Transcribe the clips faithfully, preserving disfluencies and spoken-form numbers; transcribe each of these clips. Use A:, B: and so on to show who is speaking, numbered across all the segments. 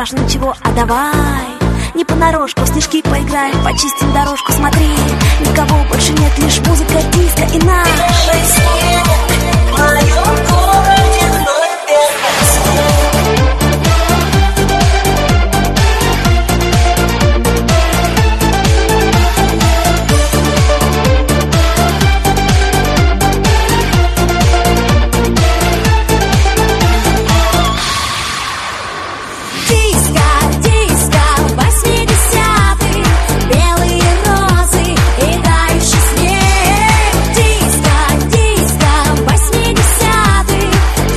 A: страшно ничего, а давай не понарошку, в снежки поиграем, почистим дорожку, смотри, никого больше нет, лишь музыка, диско и наш.
B: Первый снег в моем городе вновь первый снег.
A: Диско, диско, восьмидесятые,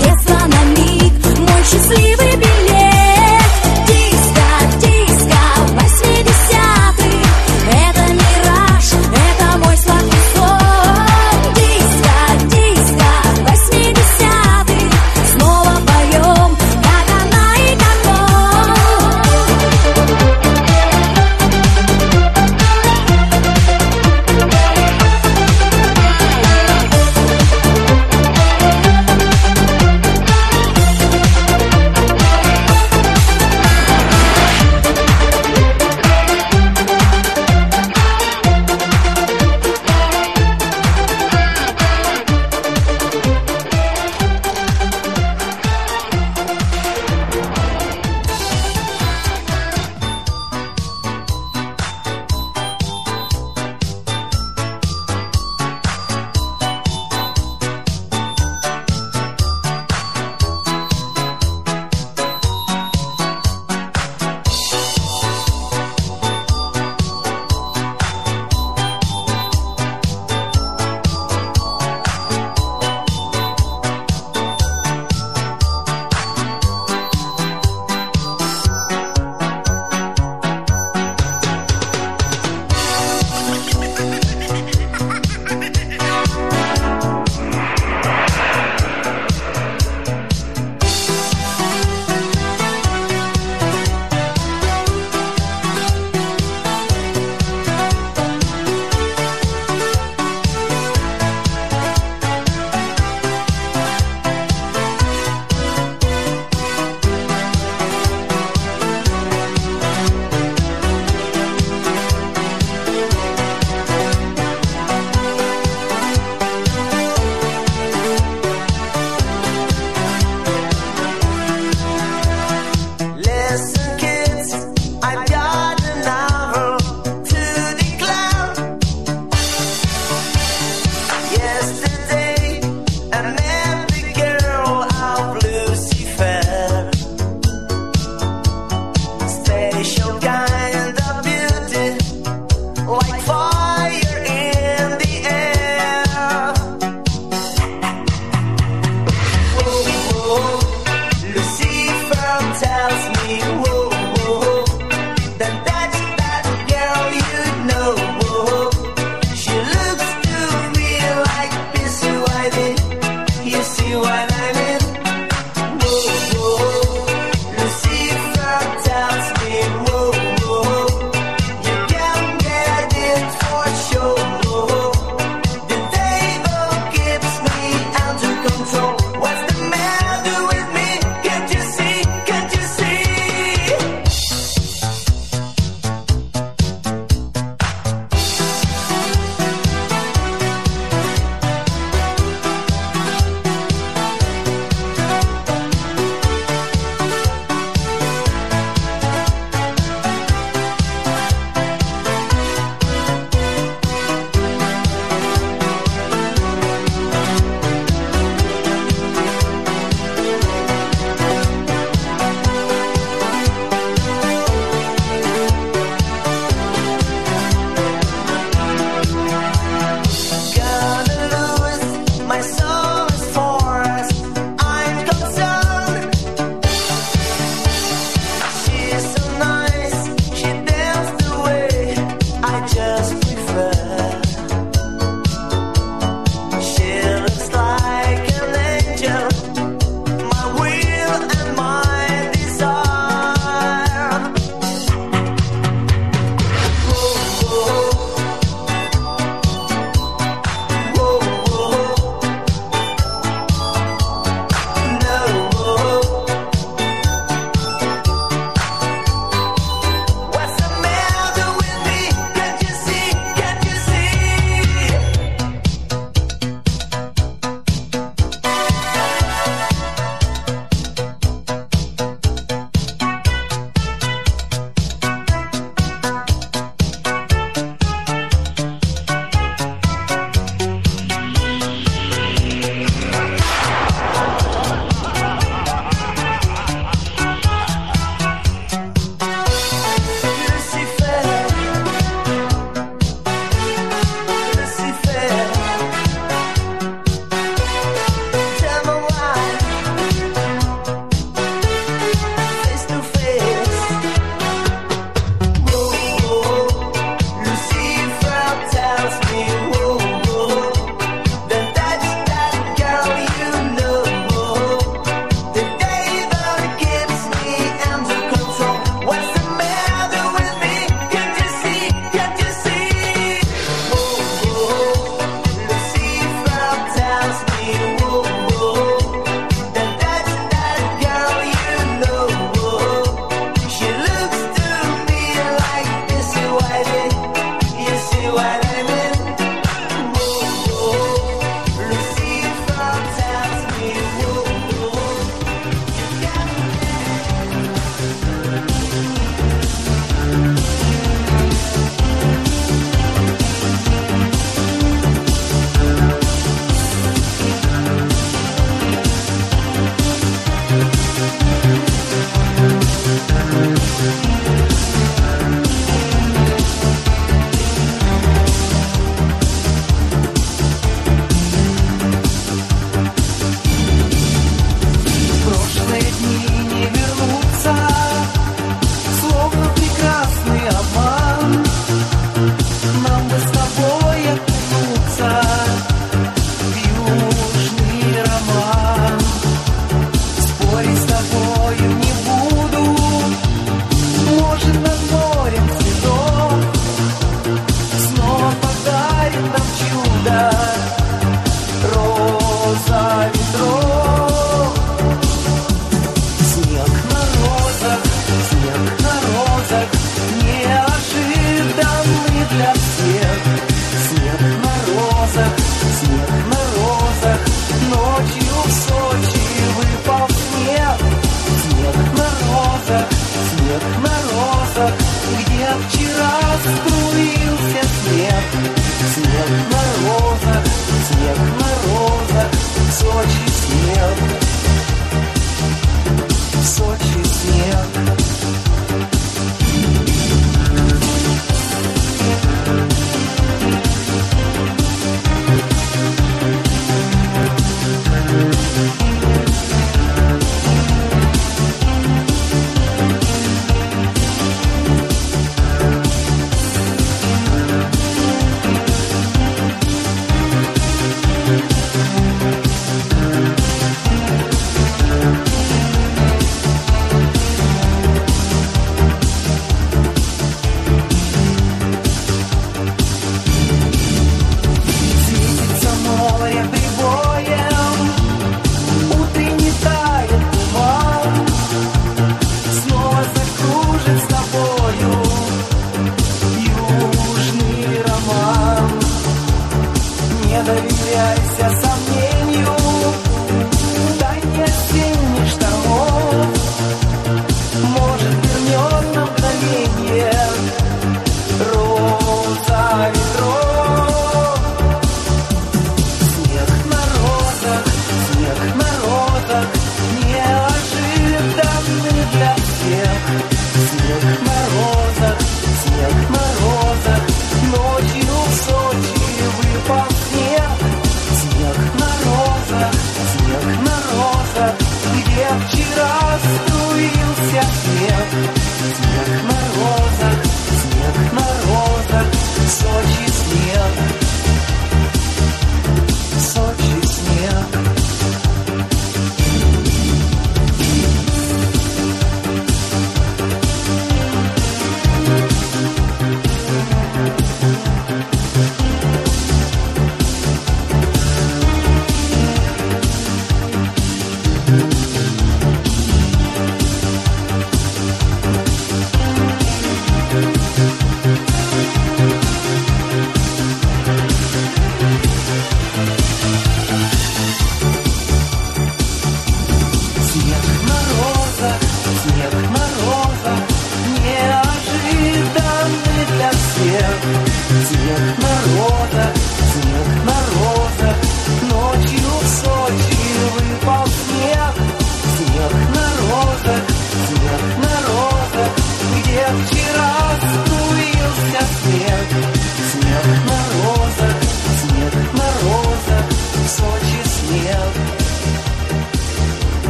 C: Сочи снег.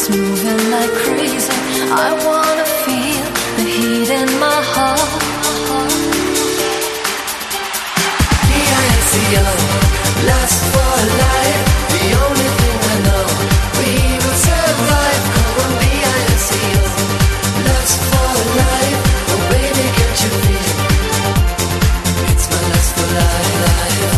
C: It's moving like crazy. I wanna feel the heat in my heart.
D: B I N C O, lust for life. The only thing I know, we will survive. Come on, B I N C O, lust for life. Oh baby, can't you feel? It's my lust for life, life.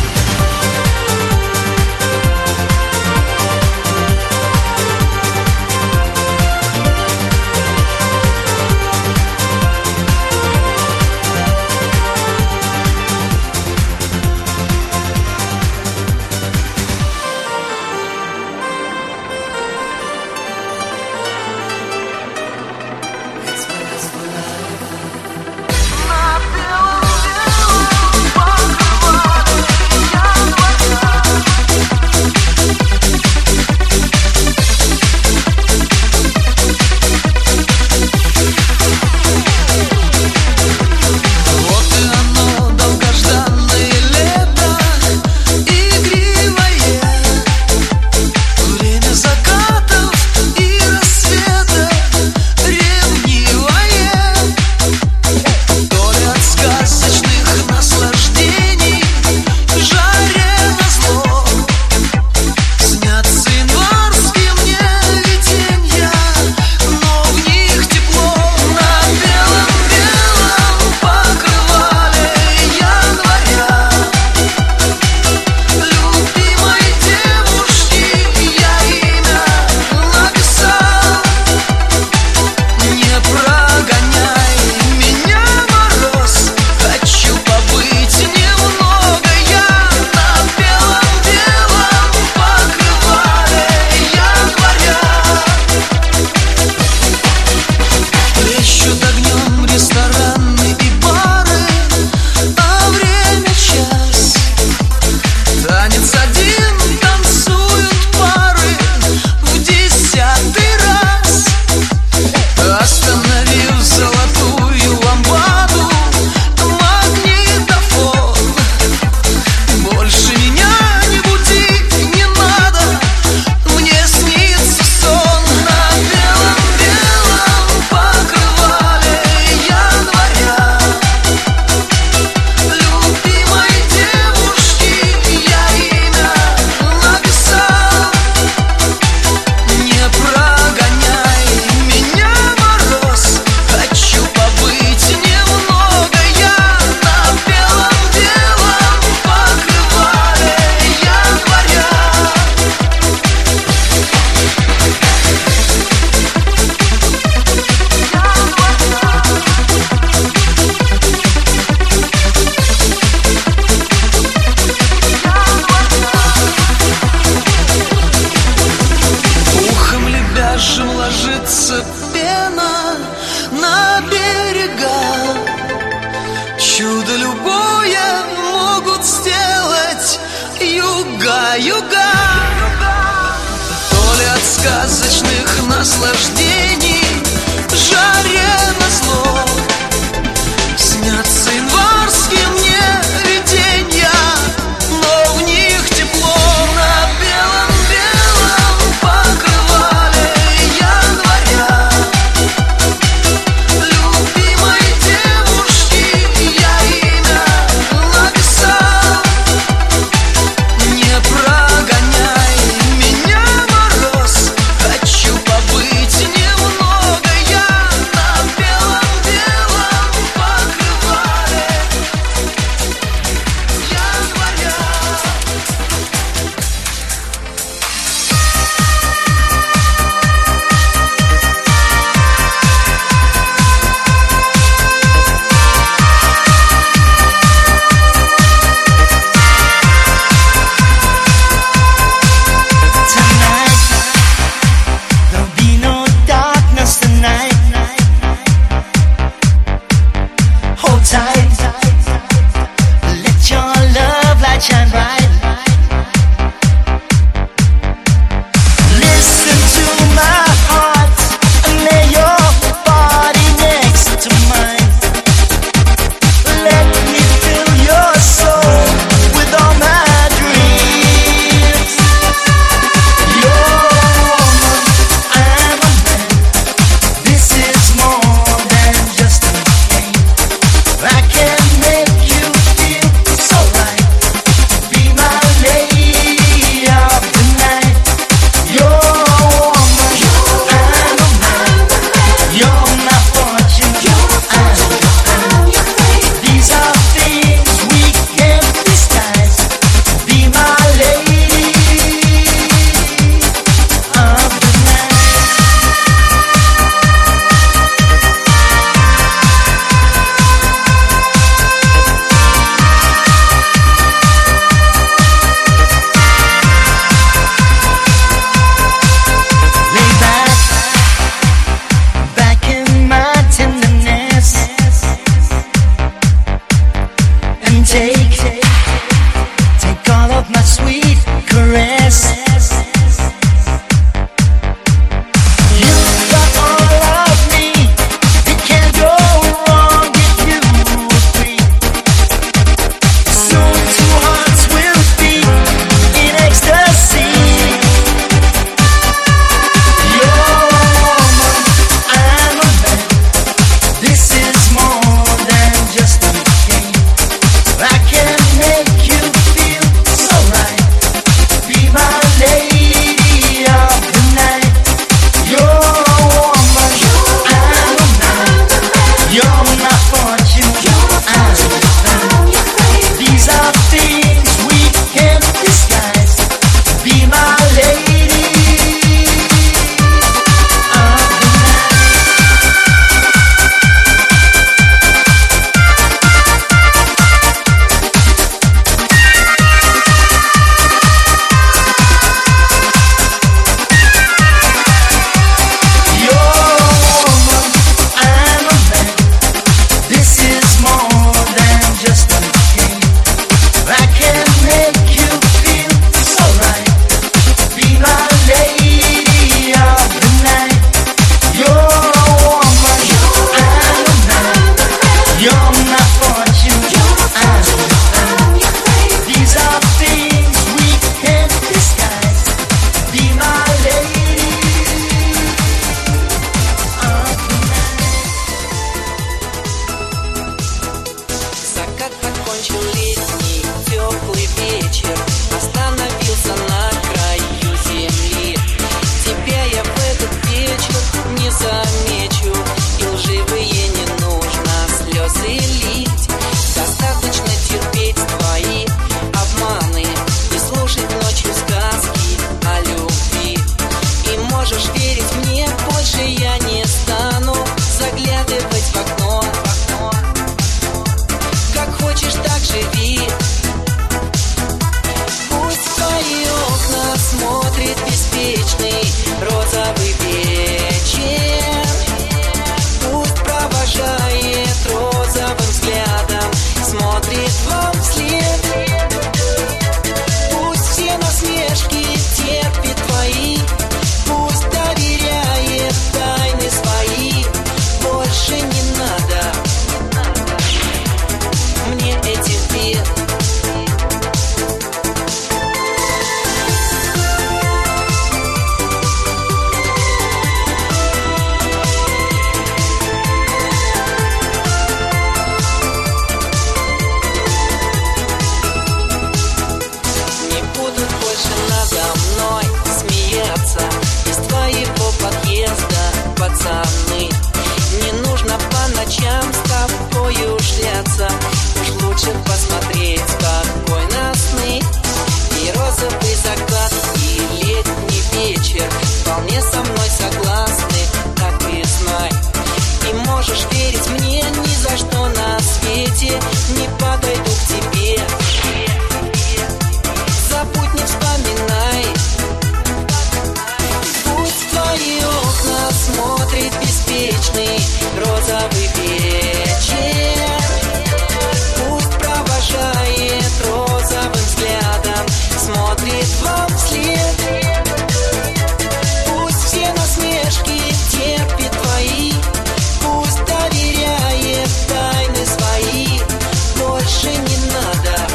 E: сказочных наслаждений, жаре назло. Снятся январские мне виденья, но в них тепло. На белом-белом покрывале января любимой девушки я имя написал. Не прогоняй меня, мороз, хочу побыть немного
F: не замечу, и лживые не нужно слезы лить. Достаточно терпеть твои обманы и слушать ночью сказки о любви. И можешь верить мне, больше я не стану заглядывать в окно. Как хочешь, так живи. Пусть в твои окна смотрит беспечный розовый вечер. Пусть провожает розовым взглядом, смотрит вам вслед. Пусть все насмешки терпит твои, пусть доверяет тайны свои. Больше не надо мне этих бед. Не будут больше надо мной смеяться из твоего подъезда, пацаны. Не нужно по ночам с тобою шляться, уж лучше посмотреть спокойно сны. И розовый закат, и летний вечер вполне со мной согласны, так и знай. И можешь верить мне, ни за что на свете не подойду к тебе. Забудь, не вспоминай. Пусть в твои окна смотрит беспечный розовый вечер. Пусть провожает розовым взглядом, смотрит вам вслед. Пусть все насмешки терпит твои, пусть доверяет тайны свои. Больше не надо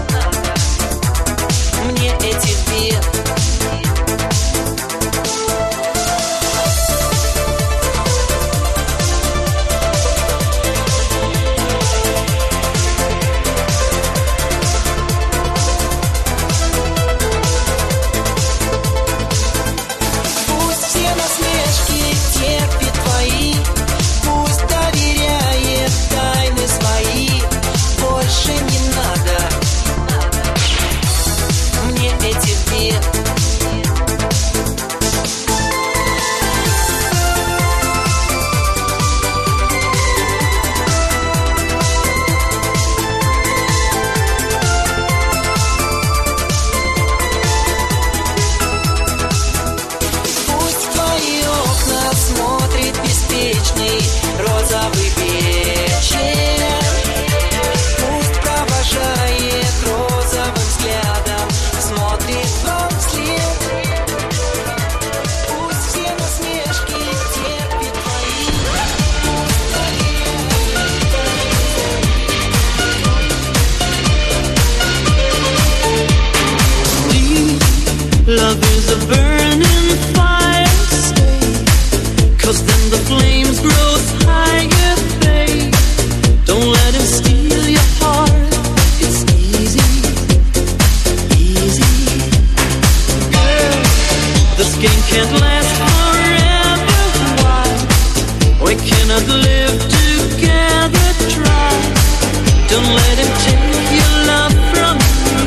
F: мне этих бед. Пусть все насмешки терпит твои, пусть доверяет тайны свои. Больше не надо мне этих бед. Пусть в твои окна смотрит беспечный розовый вечер. Пусть провожает розовым взглядом, смотрит вам вслед. Пусть все насмешки терпит твои.
E: Love is a burning fire, stay, 'cause then the flames grow higher, babe. Don't let him steal your heart, it's easy, easy. Girl, this game can't last forever, why? We cannot live together, try. Don't let him take your love from you.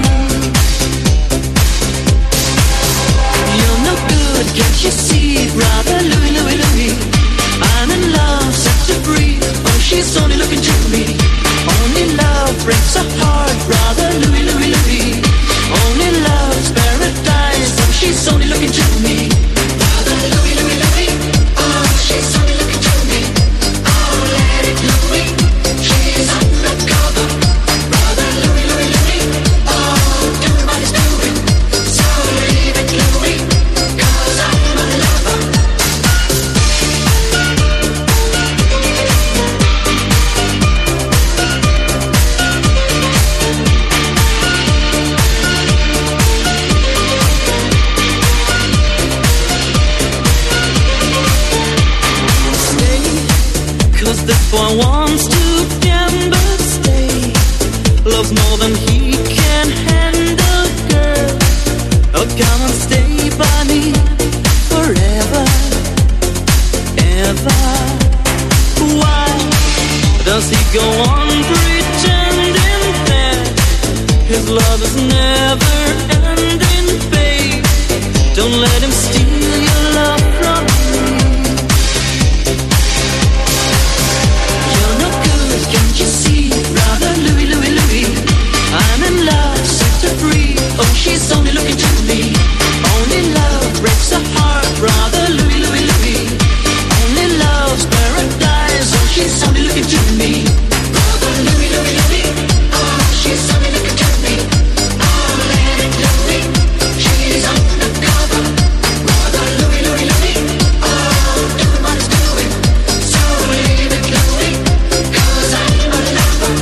E: You're no good, can't you see, brother Louis, Louis, Louis? I'm in love, set to free. Oh, she's only looking to me. Only love breaks a heart, brother Louis, Louis, Louis. Only love's paradise. Oh, she's only looking to me. Brother Louis, Louis, Louis. Oh, she's only looking to me. Oh, let it Louis. She's undercover. Brother Louis, Louis, Louis. Oh, everybody's doing. So leave it Louis, 'cause I'm a lover. This boy wants to gamble, stay. Loves more than he can handle, girl. Oh, come and stay by me forever go on pretending that his love is never ending, babe. Don't let him steal your love from me. You're no good, can't you see, brother Louie, Louie, Louie? I'm in love, set her free. Oh, she's only looking to me. Only love breaks a heart, brother Louie, Louie, Louie. Only love's paradise. Oh, she's only looking to me. Brother Louie, Louie, Louie. Oh, she's only looking to me. Oh, let it Louie. She's undercover. Brother Louie, Louie, Louie. Oh, do what it's doing. So leave it Louie, 'cause I'm a lover.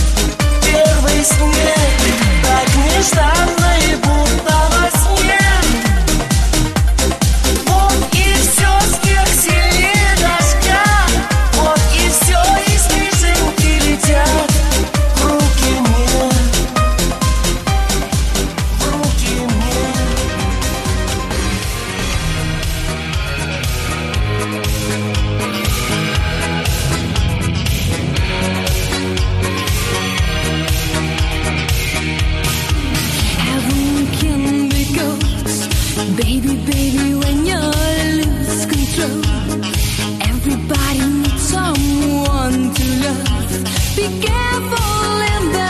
G: Так нежданно и будто во сне.
C: Baby, baby, when you lose control, everybody needs someone to love. Be careful in the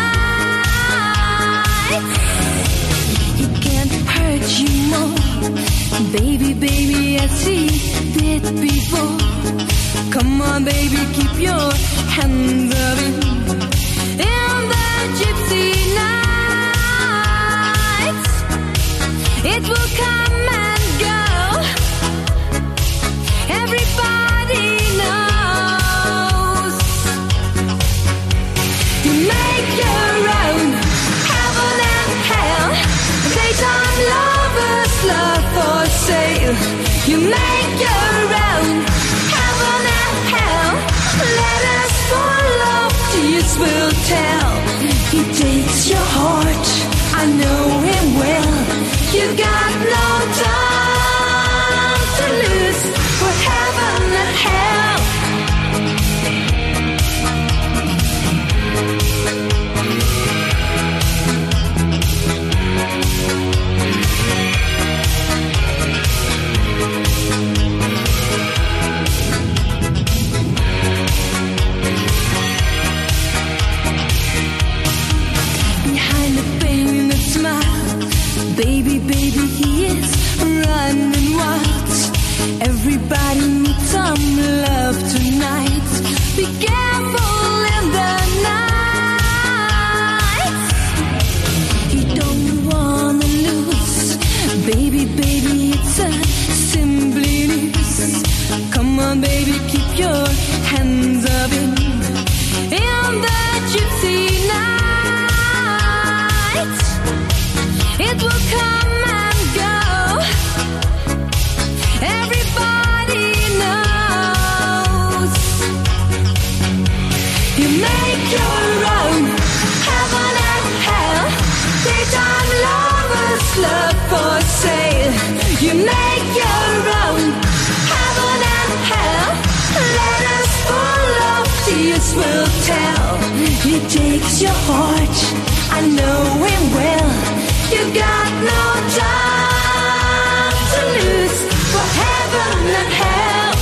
C: night, it can't hurt you more. Baby, baby, as he did before. Come on, baby, keep your hands up in, in the gypsy nights. It will come and go. Everybody knows. You make your own heaven and hell. Daytime lovers, love for sale. You make your own heaven and hell. Let us follow, tears will tell. He takes your heart, I know him well. You got no time to lose for heaven and hell. Behind the painted smile, baby, baby, he is running wild. Everybody needs some love tonight. Be careful in the night. You don't wanna lose. Baby, baby, it's a simply news. Come on, baby, keep your hands up in, in the gypsy night. It will come and go. Everybody knows. You make your own heaven and hell. Daytime lovers, love for sale. You make your own heaven and hell. Let us follow, tears will tell. He takes your heart, I know him well. You got no time to lose for heaven and hell.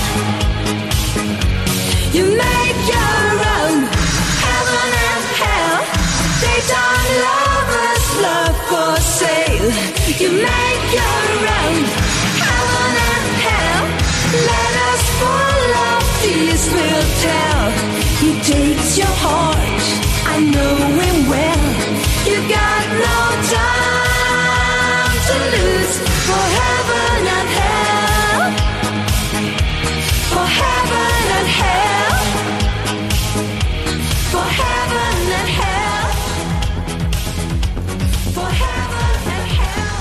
C: You make your own heaven and hell. Daytime lovers, love for sale. You make your own heaven and hell. Let us follow, tears will tell. He takes your heart, I know him well. You got no time to lose for heaven and hell. For heaven and hell. For heaven and hell. For heaven and hell.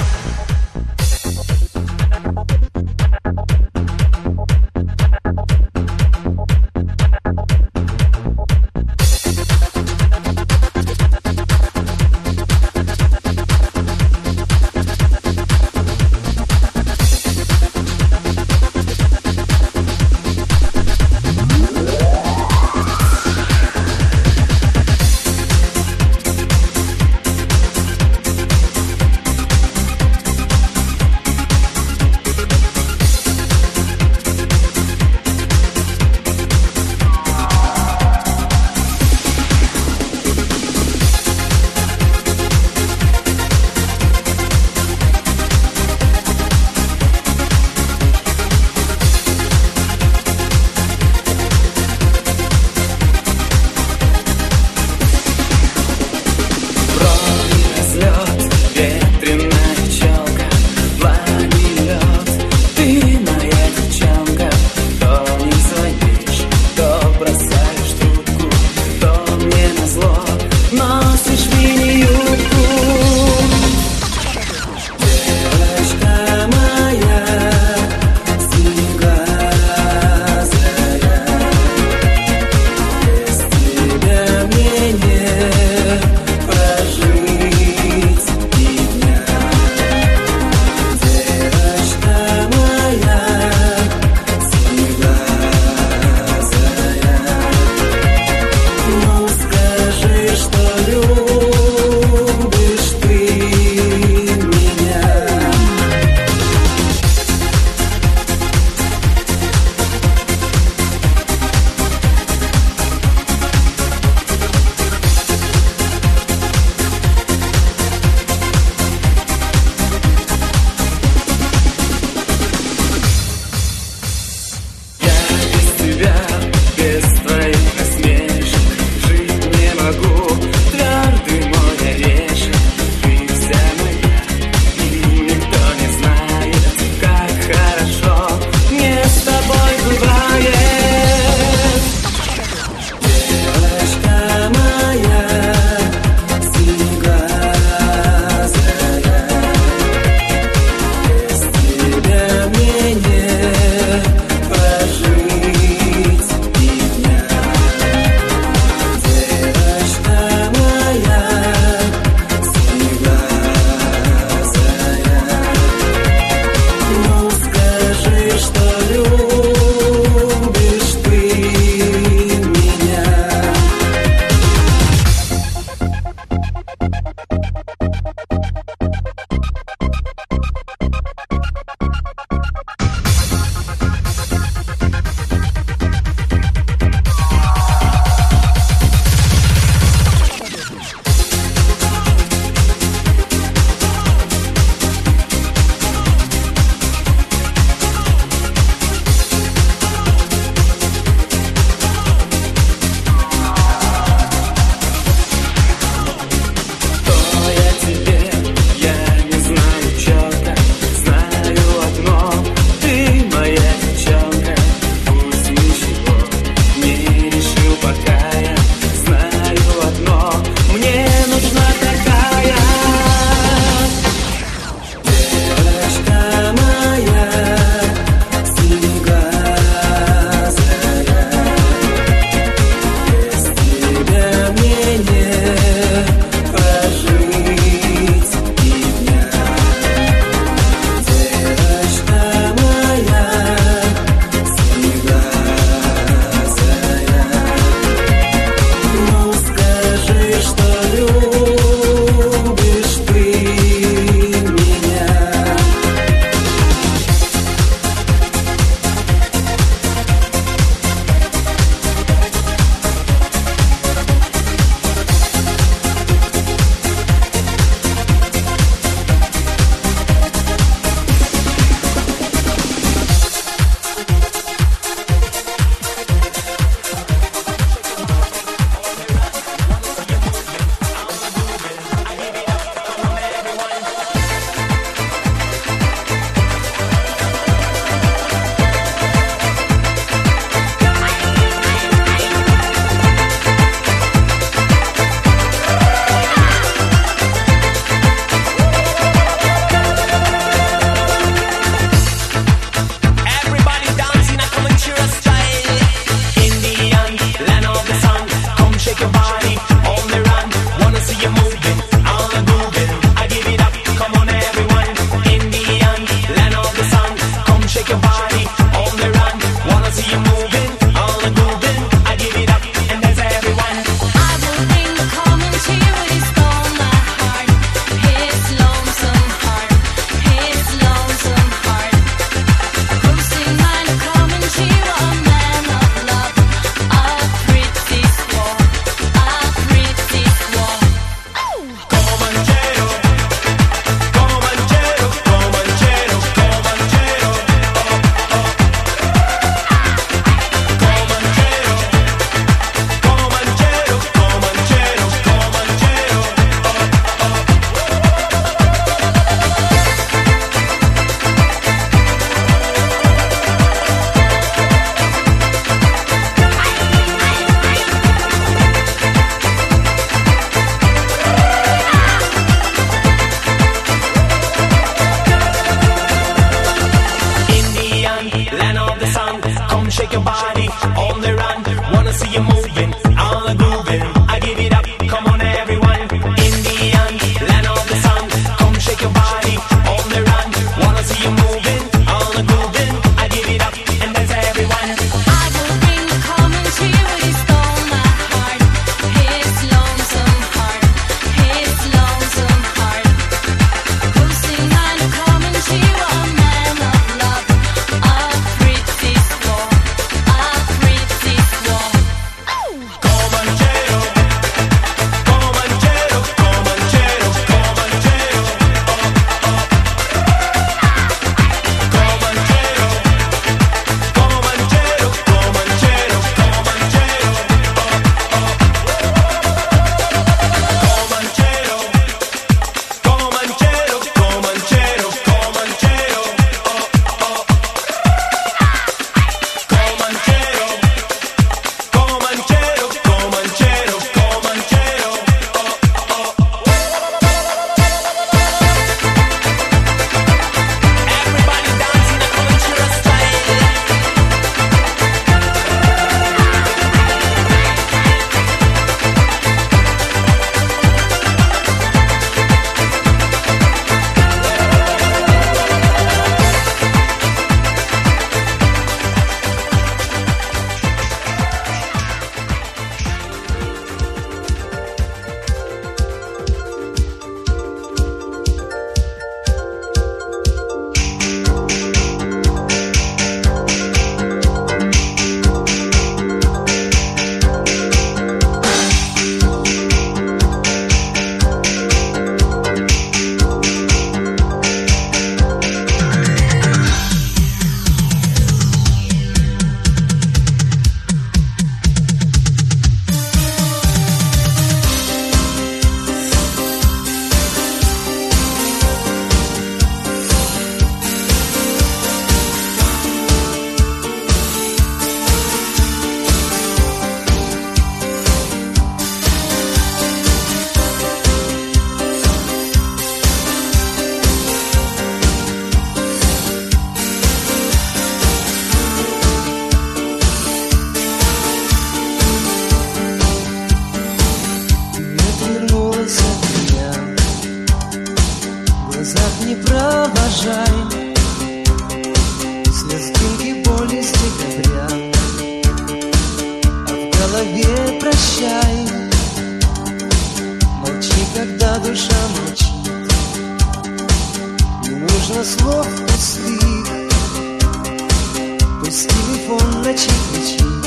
G: миллиона слов пустых. Пусть телефон ночи кричит,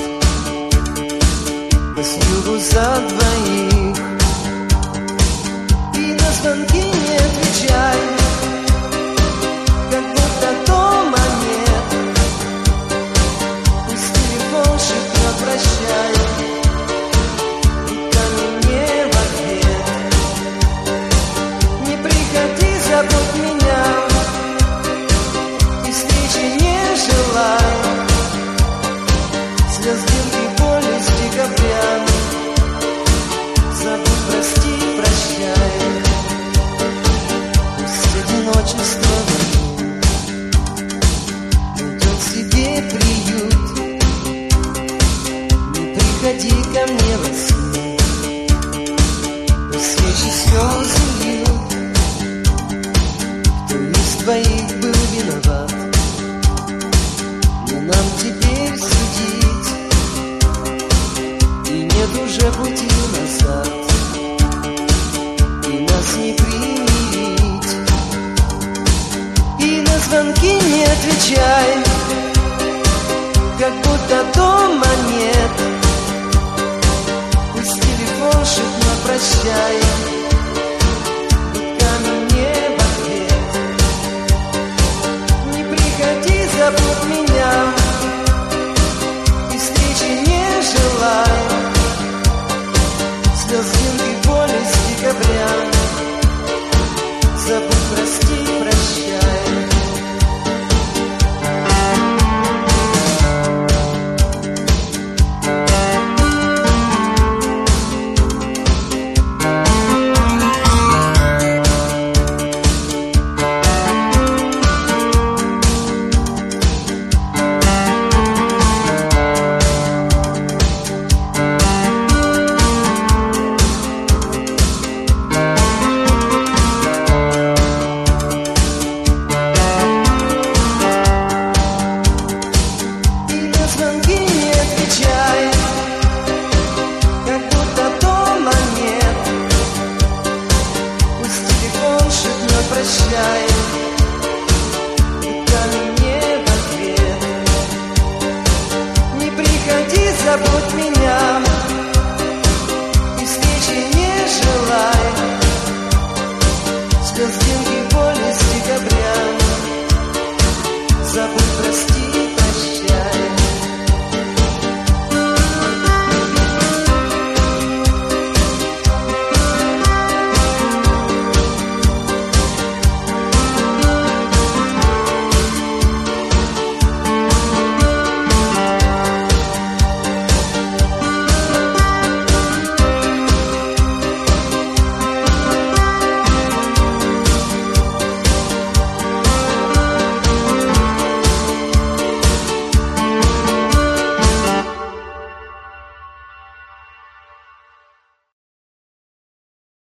G: пусть югу за двоих. И на звонки не отвечай, как будто дома нет. Пусть телефон шепнет прощай, и камень не в ответ. Не приходи, забудь меня, и встречи не желай. Слез, дымки, боли с декабря, забудь, прости, прощай. Пусть одиночество найдет себе приют. Не приходи ко мне во сне, пусть свечи слезы льют. Кто из двоих был виноват, но нам теперь судить, и нет уже пути назад, и нас не примирить. И на звонки не отвечай, как будто дома нет. Пусть телефон шепнет прощай, и камень не в ответ. Не приходи, забудь меня, и встречи не желай. Слез, дымки, боли с декабря, забудь, прости, прощай. Прощай, и камень не в ответ. Не приходи, забудь меня, и встречи не желай. Слез, дымки, боли с декабря, забудь, прости,